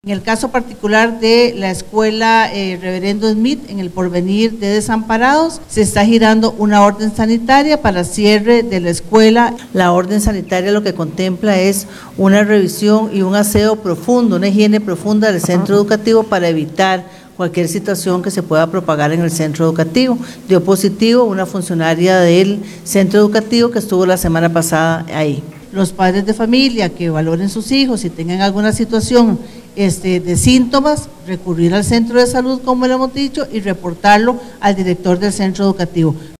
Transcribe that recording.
En el caso particular de la escuela Reverendo Smith, en el Porvenir de Desamparados, se está girando una orden sanitaria para cierre de la escuela. La orden sanitaria lo que contempla es una revisión y un aseo profundo, una higiene profunda del centro educativo para evitar cualquier situación que se pueda propagar en el centro educativo. Dio positivo una funcionaria del centro educativo que estuvo la semana pasada ahí. Los padres de familia que valoren sus hijos y tengan alguna situación de síntomas, recurrir al centro de salud, como le hemos dicho, y reportarlo al director del centro educativo.